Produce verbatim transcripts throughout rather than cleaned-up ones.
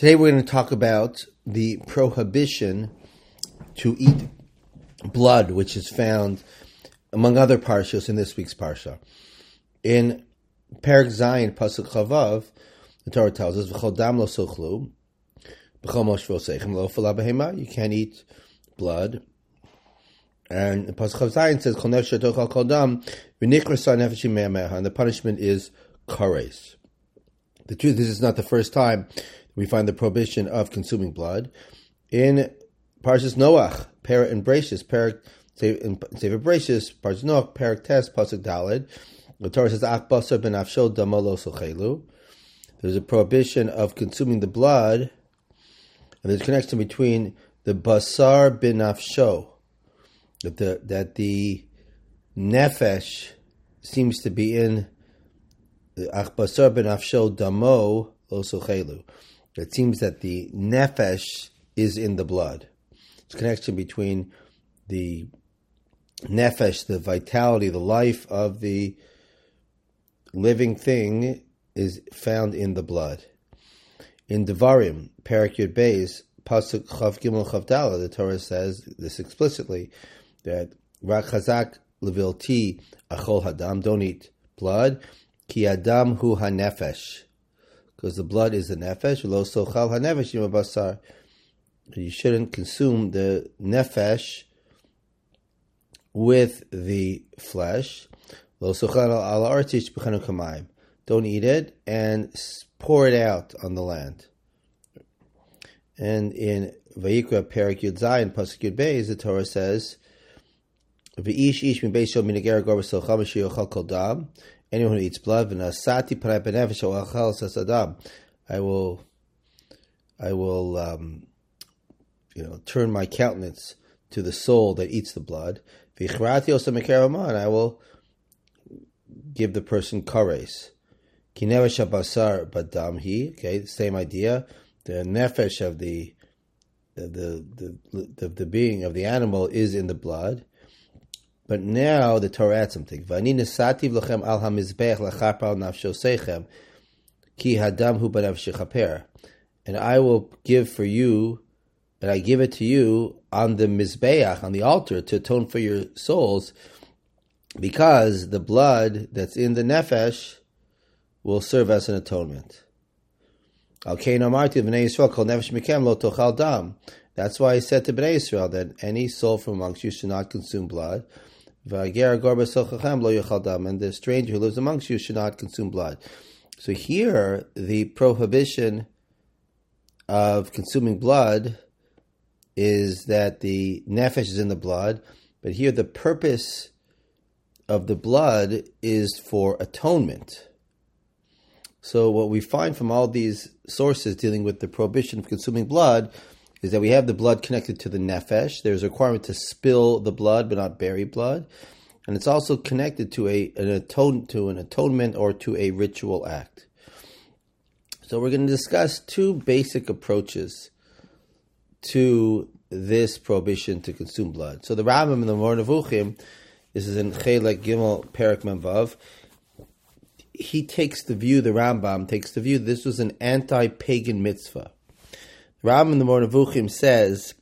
Today we're going to talk about the prohibition to eat blood, which is found among other parshas in this week's parsha. In Perek Zayin, Pasuk Chavav, the Torah tells us, "V'chol dam lo sochlu, b'chol moshvo seichem lo fala behema." You can't eat blood. And Pasuk Chav Zayin says, "Kol nefesh shetochal kol dam, v'nikrasa nefesh me'ameha," and the punishment is kares. The truth is, it's not the first time we find the prohibition of consuming blood. In Parshas Noach, Perek and Brachus, Perek in Sefer Brachus, Parshas Noach, Perek Tes, Pasuk Daled, the Torah says, "Ach basar ben afsho damo lo sochelu." There's a prohibition of consuming the blood, and there's a connection between the basar ben afsho, that the that the nefesh seems to be in the ach basar ben afsho damo lo sochelu. It seems that the nefesh is in the blood. It's a connection between the nefesh, the vitality, the life of the living thing, is found in the blood. In Devarim, Perek Yud Beis, Pasuk Chav Gimel Chav Daled, the Torah says this explicitly, that Rak Chazak Levilti Achol Hadam, don't eat blood, Ki Adam Hu HaNefesh, because the blood is the nefesh. Lo sochal hanefesh im basar. You shouldn't consume the nefesh with the flesh. Lo sochal al artish b'chanu kamayim. Don't eat it and pour it out on the land. And in Vayikra Perek Yud Zayin Pasuk Yud Beis, the Torah says, "V'ish ish min beisho min ager gor b'sochal m'shiyachal kol dam." Anyone who eats blood, v'nasati p'nai b'nefesh o'achal sasadam, I will, I will, um, you know, turn my countenance to the soul that eats the blood. V'ichrati osa mekeraman, I will give the person kares. Ki nefesh habasar badam hi. Okay, same idea. The nefesh of the, the, the, the, the, the being of the animal is in the blood. But now the Torah adds something. V'ani nesativ lachem al hamizbech lachapar al nafsho seichem ki hadam hu b'nefesh chaper. And I will give for you, and I give it to you on the mizbeach, on the altar, to atone for your souls, because the blood that's in the nefesh will serve as an atonement. Al kein amarti v'nei Yisrael kol nefesh mikem lo tochal dam. That's why I said to Bnei Yisrael that any soul from amongst you should not consume blood. And the stranger who lives amongst you should not consume blood. So here, the prohibition of consuming blood is that the nefesh is in the blood, but here the purpose of the blood is for atonement. So what we find from all these sources dealing with the prohibition of consuming blood is that we have the blood connected to the nefesh. There's a requirement to spill the blood, but not bury blood. And it's also connected to a an atone to an atonement or to a ritual act. So we're going to discuss two basic approaches to this prohibition to consume blood. So the Rambam in the Moreh Nevuchim, this is in Chelek Gimel Perek Memvav, he takes the view, the Rambam takes the view, this was an anti-pagan mitzvah. Rambam in the Moreh Nevuchim says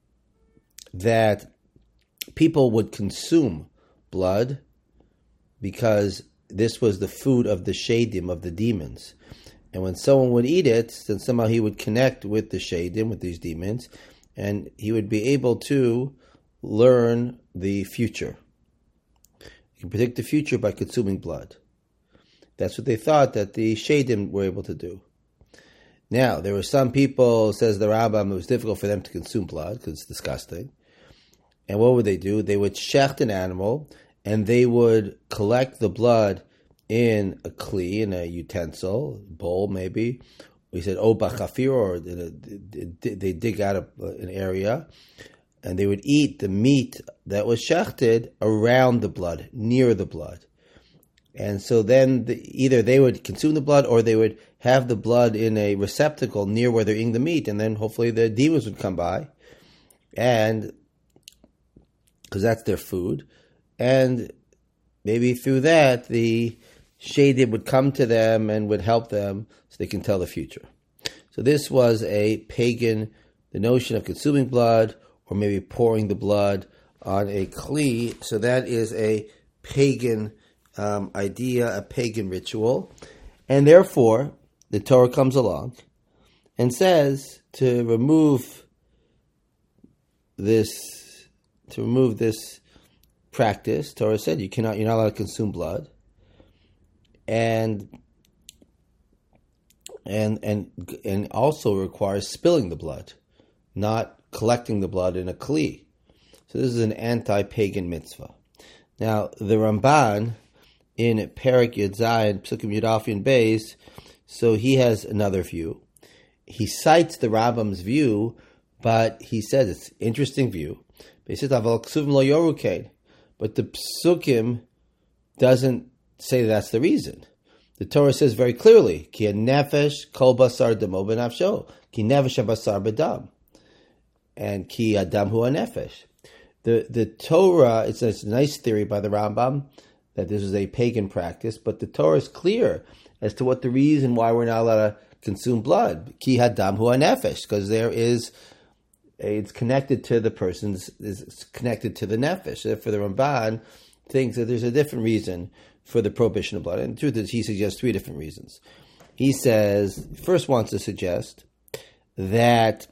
that people would consume blood because this was the food of the shadim, of the demons. And when someone would eat it, then somehow he would connect with the shadim, with these demons, and he would be able to learn the future. You can predict the future by consuming blood. That's what they thought that the shadim were able to do. Now, there were some people, says the Rambam, it was difficult for them to consume blood because it's disgusting. And what would they do? They would shecht an animal, and they would collect the blood in a kli, in a utensil, bowl maybe. We said, oh, bachafir, or they dig out of an area, and they would eat the meat that was shechted around the blood, near the blood. And so then the, either they would consume the blood or they would have the blood in a receptacle near where they're eating the meat, and then hopefully the demons would come by, and because that's their food, and maybe through that the shadim would come to them and would help them so they can tell the future. So this was a pagan, the notion of consuming blood or maybe pouring the blood on a kli. So that is a pagan um, idea, a pagan ritual. And therefore, the Torah comes along and says to remove this, to remove this practice. Torah said you cannot, you're not allowed to consume blood. And And and and also requires spilling the blood, not collecting the blood in a kli. So this is an anti-pagan mitzvah. Now the Ramban in Perek Yud Zayin Psukim Yud Aleph Yud Beis, so he has another view. He cites the Rambam's view, but he says it's an interesting view. But he says Aval Ksuvim Lo Yorukein, but the Psukim doesn't say that's the reason. The Torah says very clearly, Ki nefesh kol basar damo b'nafsho, Ki nefesh basar b'dam, and Ki adam hu nefesh. The the Torah, it's a, it's a nice theory by the Rambam that this is a pagan practice, but the Torah is clear as to what the reason why we're not allowed to consume blood. Ki hadam hu nefesh, because there is, a, it's connected to the person's, is connected to the nefesh. Therefore, the Ramban thinks that there's a different reason for the prohibition of blood. And the truth is, he suggests three different reasons. He says, first wants to suggest that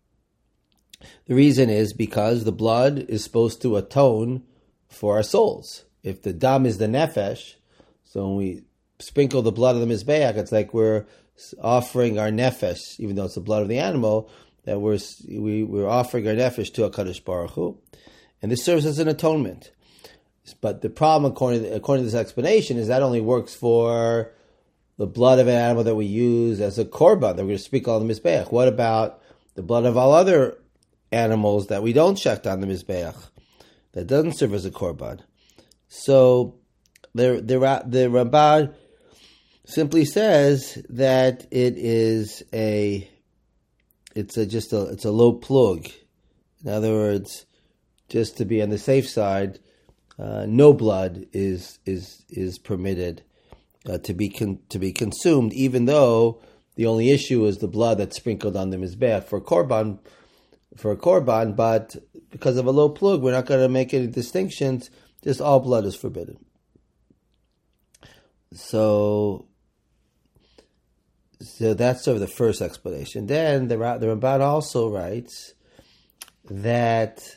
the reason is because the blood is supposed to atone for our souls. If the dam is the nefesh, so when we sprinkle the blood of the mizbeach, it's like we're offering our nefesh, even though it's the blood of the animal, that we're we, we're offering our nefesh to HaKadosh Baruch Hu. And this serves as an atonement. But the problem, according to, according to this explanation, is that only works for the blood of an animal that we use as a korban, that we're going to sprinkle on the mizbeach. What about the blood of all other animals that we don't shecht on the mizbeach, that doesn't serve as a korban? So the the the Ramban simply says that it is a it's a just a it's a low plug. In other words, just to be on the safe side. Uh, no blood is is is permitted uh, to be con- to be consumed, even though the only issue is the blood that's sprinkled on the mizbeach for korban, for a korban. But because of a low plug, we're not going to make any distinctions. Just all blood is forbidden. So, so that's sort of the first explanation. Then the the Ramban also writes that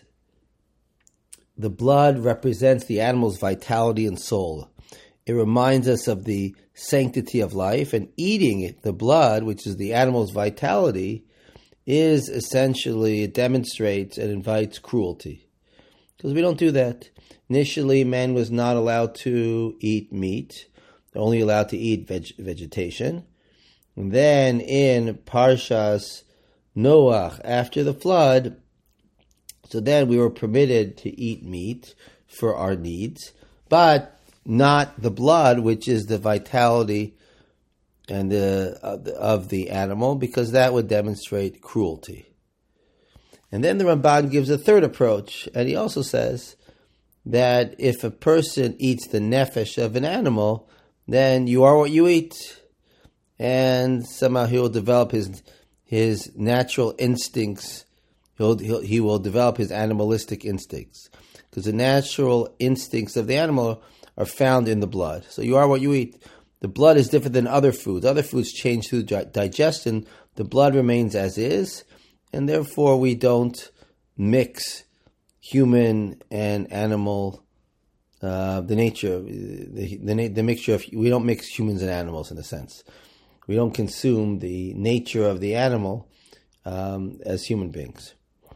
the blood represents the animal's vitality and soul. It reminds us of the sanctity of life, and eating it, the blood, which is the animal's vitality, is essentially, it demonstrates and invites cruelty. Because we don't do that. Initially, man was not allowed to eat meat, only allowed to eat veg- vegetation. And then in Parshas Noach, after the flood, so then we were permitted to eat meat for our needs, but not the blood, which is the vitality and the, of the of the animal, because that would demonstrate cruelty. And then the Ramban gives a third approach, and he also says that if a person eats the nefesh of an animal, then you are what you eat, and somehow he will develop his his natural instincts. He'll, he'll, he will develop his animalistic instincts, because the natural instincts of the animal are found in the blood. So you are what you eat. The blood is different than other foods. Other foods change through digestion. The blood remains as is, and therefore we don't mix human and animal, uh, the nature, the, the the mixture of, we don't mix humans and animals in a sense. We don't consume the nature of the animal um, as human beings.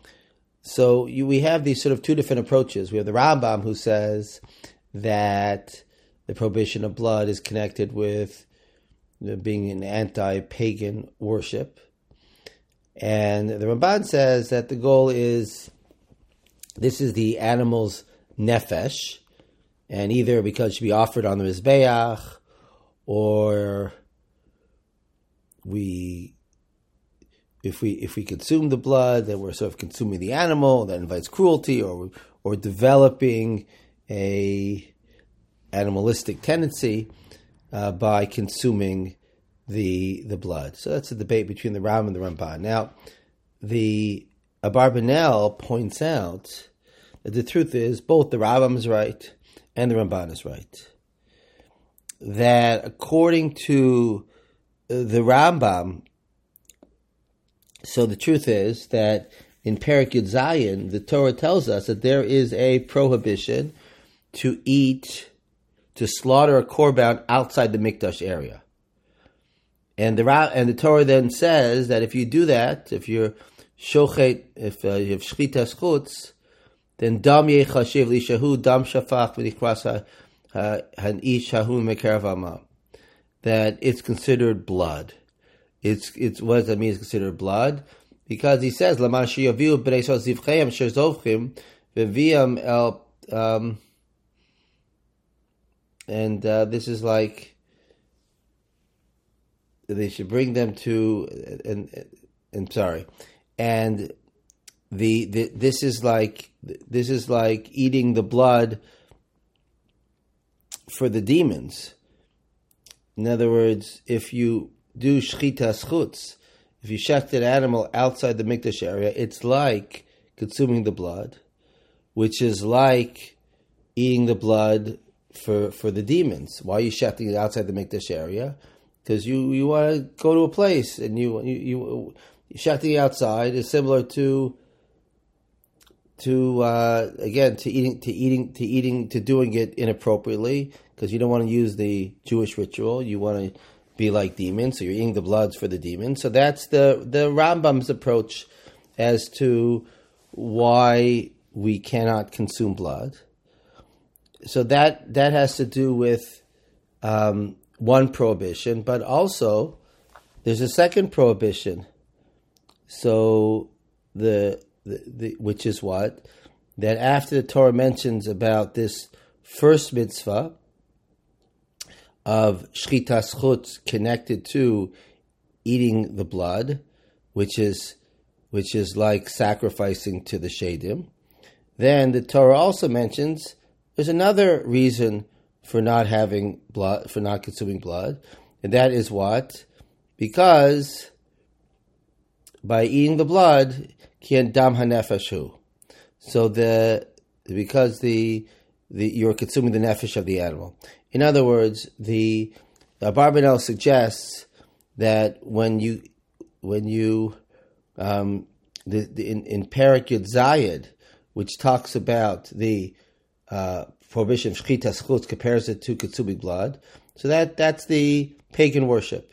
So you, we have these sort of two different approaches. We have the Rambam, who says that the prohibition of blood is connected with you know, being an anti-pagan worship. And the Ramban says that the goal is, this is the animal's nefesh, and either because it should be offered on the Mizbeach, or we... If we if we consume the blood, then we're sort of consuming the animal. That invites cruelty, or or developing a animalistic tendency uh, by consuming the the blood. So that's a debate between the Ram and the Ramban. Now, the Abarbanel points out that the truth is both the Rambam is right and the Ramban is right. That according to the Rambam, so the truth is that in Perek Yud Zayin, the Torah tells us that there is a prohibition to eat, to slaughter a korban outside the mikdash area. And the and the Torah then says that if you do that, if you're shochet, if uh, you have shchitas chutz, then dam yechashiv lishahu dam shafach v'nikras hanish hahu mekerav amam. That it's considered blood. It's it's what does that mean? It's considered blood because he says laman sheyaviu b'nei Yisrael zivcheim shezovchim v'viam el um, and uh, this is like. They should bring them to, and, and, and sorry, and the, the this is like this is like eating the blood for the demons. In other words, if you do shchitas chutz, if you shecht an animal outside the mikdash area, it's like consuming the blood, which is like eating the blood for for the demons. Why are you shechting it outside the mikdash area? Because you, you want to go to a place and you you, you shechting outside is similar to to uh, again to eating to eating to eating to doing it inappropriately because you don't want to use the Jewish ritual. You want to be like demons, so you're eating the bloods for the demons. So that's the the Rambam's approach as to why we cannot consume blood. So that that has to do with. Um, One prohibition, but also there's a second prohibition. So the, the, the which is what that after the Torah mentions about this first mitzvah of shchitas chutz connected to eating the blood, which is which is like sacrificing to the shadim, then the Torah also mentions there's another reason for not having blood, for not consuming blood. And that is what? Because by eating the blood, kien dam hanefeshu. So the, because the, the, you're consuming the nefesh of the animal. In other words, the, the Abarbanel suggests that when you, when you, um, the, the, in, in Perek Yud Zayin, which talks about the, uh, prohibition of shchitas chutz compares it to consuming blood. So that, that's the pagan worship.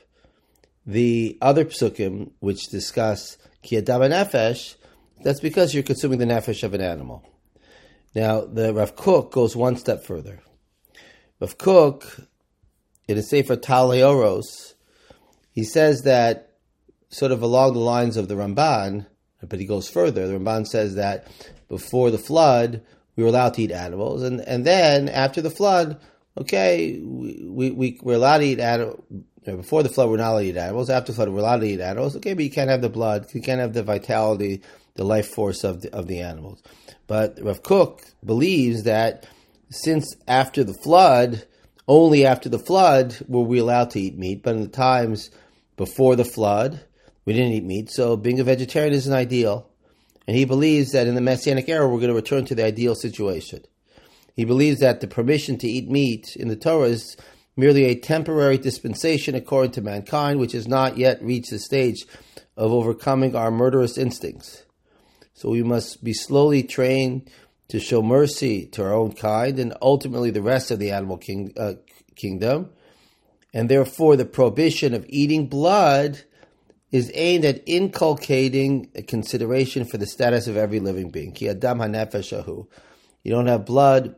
The other psukim, which discuss ki adam nefesh, that's because you're consuming the nefesh of an animal. Now, the Rav Kook goes one step further. Rav Kook, in a Sefer Talei Oros, he says that, sort of along the lines of the Ramban, but he goes further. The Ramban says that before the flood, we were allowed to eat animals, and, and then after the flood, okay, we, we, we we're allowed to eat animals. Before the flood, we're not allowed to eat animals. After the flood, we're allowed to eat animals. Okay, but you can't have the blood, you can't have the vitality, the life force of the, of the animals. But Rav Kook believes that since after the flood, only after the flood were we allowed to eat meat, but in the times before the flood, we didn't eat meat. So being a vegetarian isn't ideal. And he believes that in the Messianic era, we're going to return to the ideal situation. He believes that the permission to eat meat in the Torah is merely a temporary dispensation according to mankind, which has not yet reached the stage of overcoming our murderous instincts. So we must be slowly trained to show mercy to our own kind and ultimately the rest of the animal king, uh, kingdom. And therefore, the prohibition of eating blood is aimed at inculcating a consideration for the status of every living being. Ki adam hanefeshahu. You don't have blood.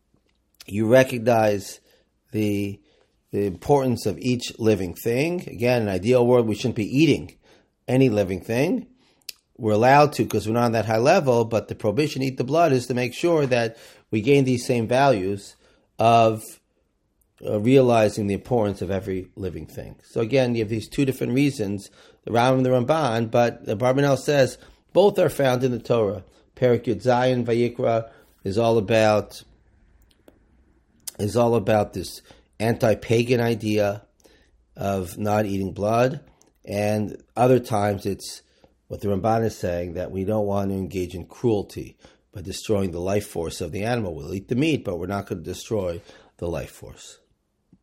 You recognize the, the importance of each living thing. Again, in an ideal world, we shouldn't be eating any living thing. We're allowed to because we're not on that high level, but the prohibition to eat the blood is to make sure that we gain these same values of uh, realizing the importance of every living thing. So again, you have these two different reasons, the Rambam and the Ramban, but the Abarbanel says both are found in the Torah. Perek Yud Zayin Vayikra is all about is all about this anti-pagan idea of not eating blood, and other times it's what the Ramban is saying, that we don't want to engage in cruelty by destroying the life force of the animal. We'll eat the meat, but we're not going to destroy the life force.